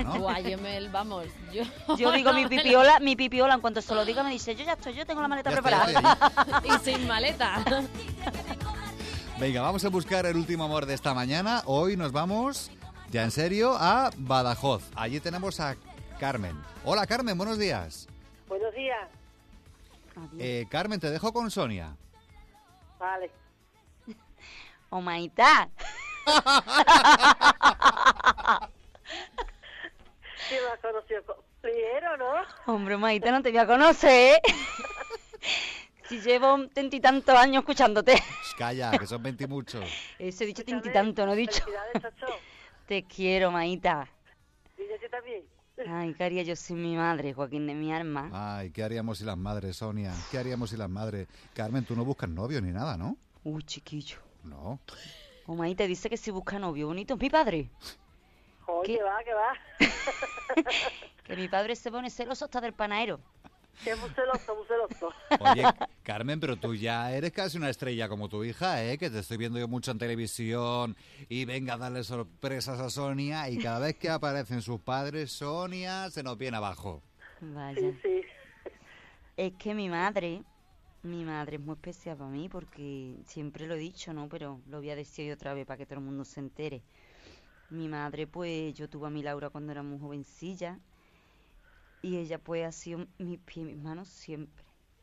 ¿no? Guay, Yo digo mi pipiola, en cuanto se lo diga me dice, yo ya estoy, yo tengo la maleta Ya preparada. Y sin maleta. Venga, vamos a buscar el último amor de esta mañana. Hoy nos vamos, ya en serio, a Badajoz. Allí tenemos a Carmen. Hola, Carmen, buenos días. Buenos días. Carmen, te dejo con Sonia. Vale. Omaita. Sí, me has conocido primero, ¿no? Hombre, Omaita, no te voy a conocer, ¿eh? Si llevo 20 y tantos años escuchándote. Calla, que son 20 y muchos. Eso he dicho 20 y Escúchame, tanto, ¿no he dicho? Felicidades, Chacho. Te quiero, Maita. Y yo también. Ay, ¿qué haría yo sin mi madre, Joaquín de mi alma? Ay, ¿qué haríamos sin las madres, Sonia? ¿Qué haríamos sin las madres? Carmen, tú no buscas novio ni nada, ¿no? Uy, chiquillo. No. O Maita dice que si busca novio bonito es mi padre. Joder, ¿Qué? que va. Que mi padre se pone celoso hasta del panadero. Que es muy celoso. Oye, Carmen, pero tú ya eres casi una estrella como tu hija, ¿eh? Que te estoy viendo yo mucho en televisión y venga a darle sorpresas a Sonia y cada vez que aparecen sus padres, Sonia se nos viene abajo. Vaya. Sí. Es que mi madre es muy especial para mí porque siempre lo he dicho, ¿no? Pero lo voy a decir hoy otra vez para que todo el mundo se entere. Mi madre, pues, yo tuve a mi Laura cuando era muy jovencilla y ella, pues, ha sido mis pies y mis manos siempre.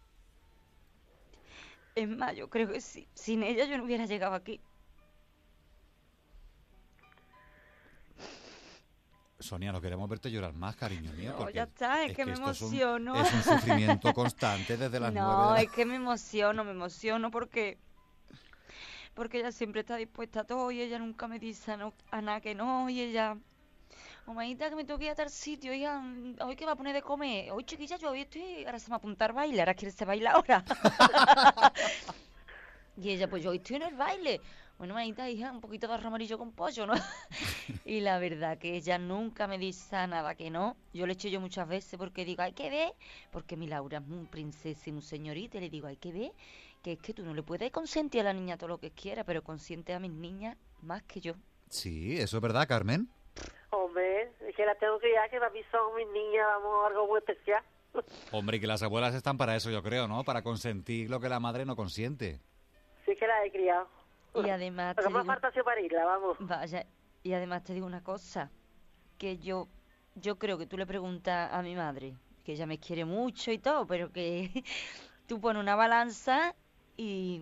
Es más, yo creo que sin ella yo no hubiera llegado aquí. Sonia, no queremos verte llorar más, cariño mío. No, porque ya está, es que me esto emociono. Es un sufrimiento constante desde las 9 No, de la... es que me emociono porque ella siempre está dispuesta a todo y ella nunca me dice a nada que no, y ella, Omaita, que me tengo que ir a tal sitio, oiga, hoy que va a poner de comer, hoy chiquilla, yo hoy estoy, ahora se me va a apuntar a baile, ahora quiere se bailar ahora. Y ella, pues yo hoy estoy en el baile. Bueno, Omaita, hija, un poquito de arroz amarillo con pollo, ¿no? Y la verdad que ella nunca me dice a nada que no. Yo le echo yo muchas veces porque digo, hay que ver, porque mi Laura es muy princesa y muy señorita, y le digo, hay que ver, que es que tú no le puedes consentir a la niña todo lo que quiera, pero consiente a mis niñas más que yo. Sí, eso es verdad, Carmen. Hombre, es que la tengo que ya, que para mí son mis niñas, vamos, algo muy especial. Hombre, que las abuelas están para eso, yo creo, ¿no? Para consentir lo que la madre no consiente. Sí que la he criado. Y además Pero me falta así para irla, vamos. Vaya, y además te digo una cosa, que yo creo que tú le preguntas a mi madre, que ella me quiere mucho y todo, pero que tú pones una balanza y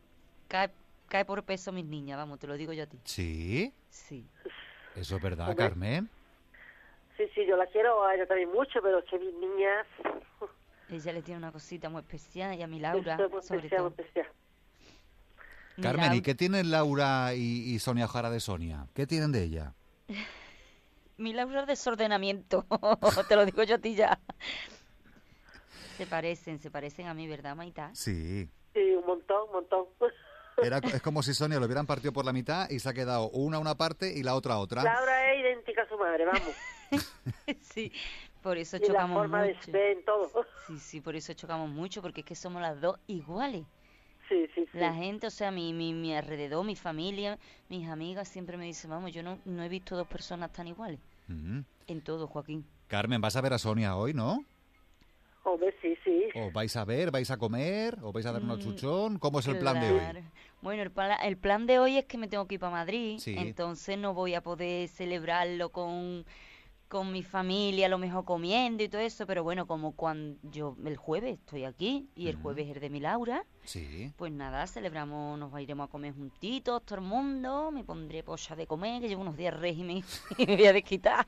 cae por peso mis niñas, vamos, te lo digo yo a ti. ¿Sí? Sí. ¿Eso es verdad, Hombre. Carmen? Sí, yo la quiero a ella también mucho, pero es que mis niñas... Ella le tiene una cosita muy especial y a mi Laura, Esto es muy sobre especial, todo. muy especial. Mi Carmen, Lau- ¿y qué tienen Laura y Sonia Jara de Sonia? ¿Qué tienen de ella? Mi Laura es desordenamiento, te lo digo yo a ti ya. Se parecen a mí, ¿verdad, Maita? Sí. Sí, un montón. Es como si Sonia lo hubieran partido por la mitad y se ha quedado una parte y la otra otra. Laura es idéntica a su madre, vamos. Sí, por eso Y la chocamos forma de mucho. ser, en todo. Sí, por eso chocamos mucho, porque es que somos las dos iguales. Sí. La gente, o sea, mi alrededor, mi familia, mis amigas siempre me dicen, vamos, yo no he visto dos personas tan iguales. Ujú. En todo, Joaquín. Carmen, vas a ver a Sonia hoy, ¿no? Hombre, sí. ¿O vais a ver, vais a comer, o vais a dar un chuchón? ¿Cómo es el plan de hoy? Claro. Bueno, el plan de hoy es que me tengo que ir para Madrid, Sí. entonces no voy a poder celebrarlo con mi familia, a lo mejor comiendo y todo eso, pero bueno, como cuando yo el jueves estoy aquí y el jueves es el de mi Laura, Sí. pues nada, celebramos, nos iremos a comer juntitos, todo el mundo, me pondré polla de comer, que llevo unos días régimen y me voy a desquitar.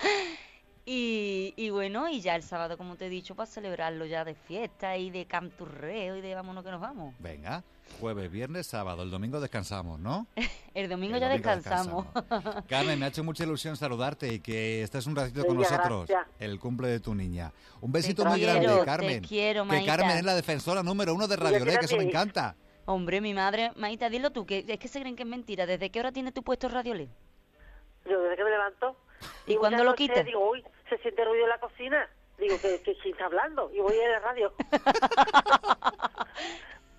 Y bueno, y ya el sábado, como te he dicho, para celebrarlo ya de fiesta y de canturreo y de vámonos que nos vamos. Venga, jueves, viernes, sábado, el domingo descansamos, ¿no? El domingo El ya domingo descansamos. Carmen, me ha hecho mucha ilusión saludarte y que estés un ratito con Venga, nosotros. gracias. El cumple de tu niña. Un besito Te muy quiero, grande, te Carmen. quiero, que Maita. Carmen es la defensora número 1 de Radio Ley, que eso me encanta. Hombre, mi madre, Maita, dilo tú, que es que se creen que es mentira. ¿Desde qué hora tienes tu puesto Radio Ley? Yo desde que me levanto. ¿Y muchas cuándo lo noches quitas? Digo, uy, se siente ruido en la cocina. Digo, que quién está hablando? Y voy a la radio.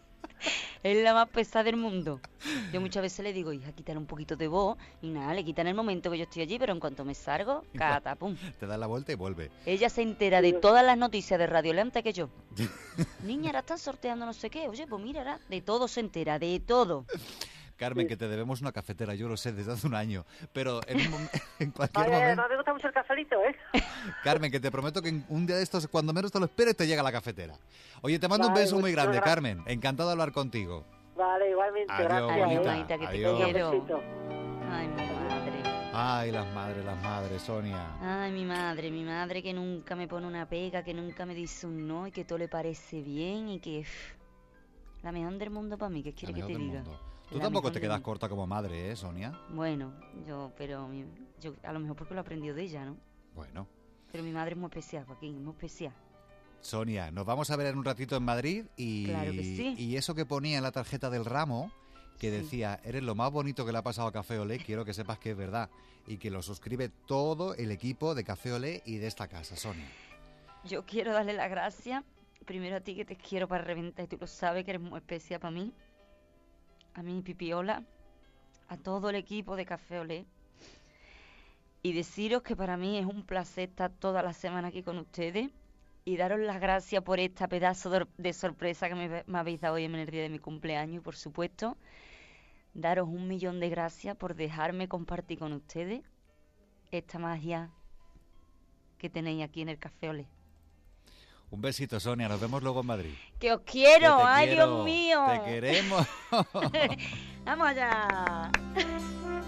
Es la más pesada del mundo. Yo muchas veces le digo, hija, quítale un poquito de voz. Y nada, le quitan el momento que yo estoy allí, pero en cuanto me salgo, catapum. Te das la vuelta y vuelve. Ella se entera de todas las noticias de Radio Le antes que yo. Niña, ahora están sorteando no sé qué. Oye, pues mira, ahora de todo se entera, de todo. Carmen, que te debemos una cafetera, yo lo sé desde hace un año, pero en cualquier Ay, momento... además me gusta mucho el cafelito, ¿eh? Carmen, que te prometo que en un día de estos, cuando menos te lo esperes, te llega la cafetera. Oye, te mando un Vale, beso muy muchas grande, gracias. Carmen. Encantado de hablar contigo. Vale, igualmente, Adiós, gracias. Adiós, bonita. bonita, que te Adiós. quiero. Besito. Ay, mi madre. Ay, las madres, Sonia. Ay, mi madre que nunca me pone una pega, que nunca me dice un no y que todo le parece bien y que... la mejor del mundo para mí, ¿qué quiere que La te mejor del diga? mundo. Tú La tampoco mejor te del quedas mundo. corta como madre, Sonia? Bueno, yo a lo mejor porque lo he aprendido de ella, ¿no? Bueno. Pero mi madre es muy especial, Joaquín, muy especial. Sonia, nos vamos a ver en un ratito en Madrid y, Claro que sí. y eso que ponía en la tarjeta del ramo, que Sí. decía, eres lo más bonito que le ha pasado a Café Olé, quiero que sepas que es verdad. Y que lo suscribe todo el equipo de Café Olé y de esta casa, Sonia. Yo quiero darle las gracias, primero a ti que te quiero para reventar, y tú lo sabes que eres muy especial para mí. A mi Pipiola, a todo el equipo de Café Olé. Y deciros que para mí es un placer estar toda la semana aquí con ustedes. Y daros las gracias por esta pedazo de sorpresa que me habéis dado hoy en el día de mi cumpleaños. Y por supuesto, daros 1.000.000 de gracias por dejarme compartir con ustedes esta magia que tenéis aquí en el Café Olé. Un besito, Sonia, nos vemos luego en Madrid. ¡Que os quiero! Que te ¡Ay, quiero, Dios mío! Te queremos. ¡Vamos allá!